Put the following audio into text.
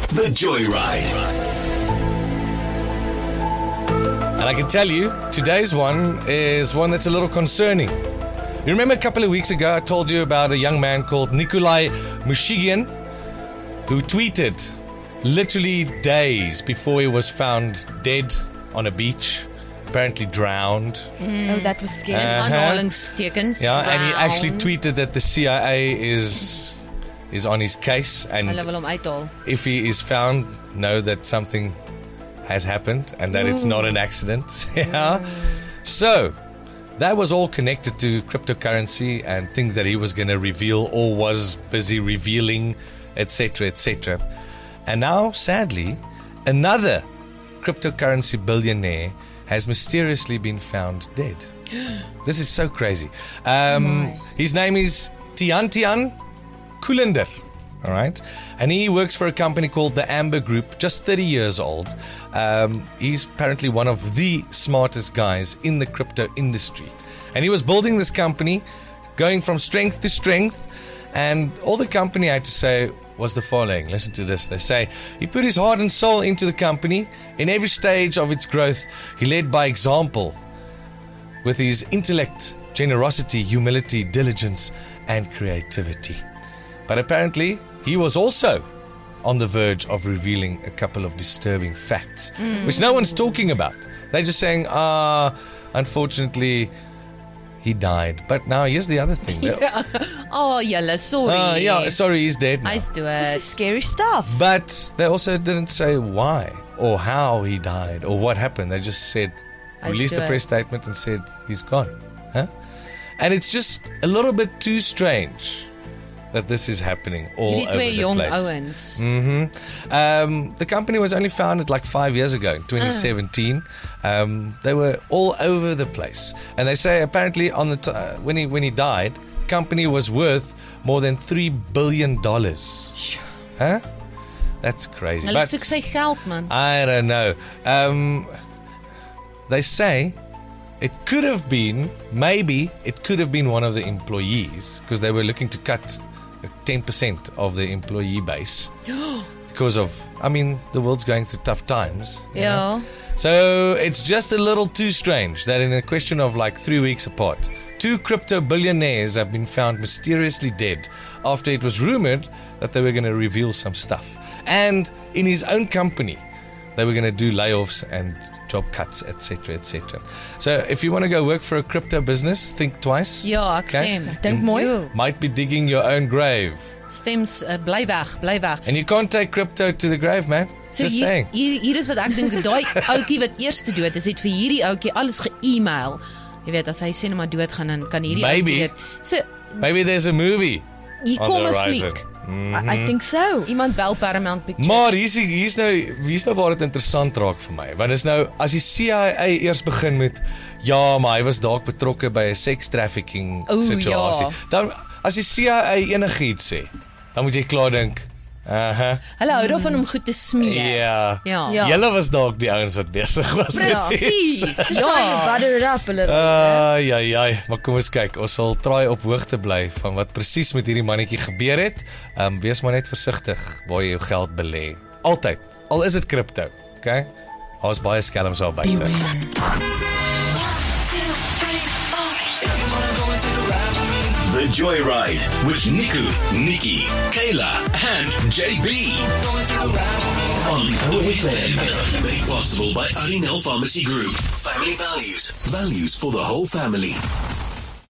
The Joyride. And I can tell you, today's one is one that's a little concerning. You remember a couple of weeks ago I told you about a young man called Nikolai Mushigian who tweeted literally days before he was found dead on a beach, apparently drowned. Oh, that was scary. Aanhalingstekens. Yeah, drown. and he actually tweeted that the CIA is on his case, and Hulle wil hom uithaal. if he is found, know that something has happened and that it's not an accident. Yeah. So that was all connected to cryptocurrency and things that he was going to reveal or was busy revealing, etc., etc. And now, sadly, another cryptocurrency billionaire has mysteriously been found dead. This is so crazy. His name is Tiantian Kulender. All right. And he works for a company called the Amber Group, just 30 years old. He's apparently one of the smartest guys in the crypto industry. And he was building this company, going from strength to strength. And all the company had to say was the following. Listen to this. They say, he put his heart and soul into the company. In every stage of its growth, he led by example with his intellect, generosity, humility, diligence, and creativity. But apparently, he was also on the verge of revealing a couple of disturbing facts, which no one's talking about. They're just saying, unfortunately, he died. But now, here's the other thing. Oh, julle, sorry. Sorry, he's dead now. Hy's This dood. is scary stuff. But they also didn't say why or how he died or what happened. They just said, released a press statement and said, he's gone. Huh? And it's just a little bit too strange that this is happening all Hierdie over twee the jong place. ouens. The company was only founded like 5 years ago, in 2017. They were all over the place, and they say apparently on the when he died, the company was worth more than $3 billion. Huh? That's crazy. Hulle soek sy geld, man. I don't know. They say it could have been, maybe it could have been one of the employees, because they were looking to cut 10% of the employee base because of, the world's going through tough times. you know. Ja. So it's just a little too strange that in a question of like 3 weeks apart, 2 crypto billionaires have been found mysteriously dead after it was rumored that they were going to reveal some stuff. And in his own company, they were going to do layoffs and job cuts, etc., etc. So if you want to go work for a crypto business, think twice. Ja, ek stem. Dink mooi. Jo, Might be digging your own grave. stems, bly weg, bly weg. And you can't take crypto to the grave, man. So Just saying. hier is wat ek dink, daai ouetjie wat eers te dood is, het vir hierdie ouetjie alles ge-email. Jy weet, as hy sê net maar dood gaan, dan kan hierdie Maybe. ouetjie dit. So, Maybe there's a movie hier on kom the 'n horizon. fliek. I think so. Iemand bel Paramount Pictures. Maar hier's nou waar dit interessant raak vir my. Want is nou as die CIA eers begin met maar hy was dalk betrokke by 'n sex trafficking situasie. Ja. Dan as die CIA enigiets sê, dan moet jy klaar dink, Hulle hou daarvan om goed te smeer. ja. Ja. Ja. Julle was dalk die ouens wat besig was met dit. Presies. Trying to Ja. butter it up a little. Ja, maar kom ons kyk. Ons sal try op hoogte bly van wat presies met hierdie mannetjie gebeur het. Wees maar net versigtig waar jy jou geld belê. Altyd. Al is dit kripto, okay? Daar's baie skelms daar buite. The Joyride with Niku, Nikki, Kayla, and JB. On OFM. Made possible by Arinel Pharmacy Group. Family values. Values for the whole family.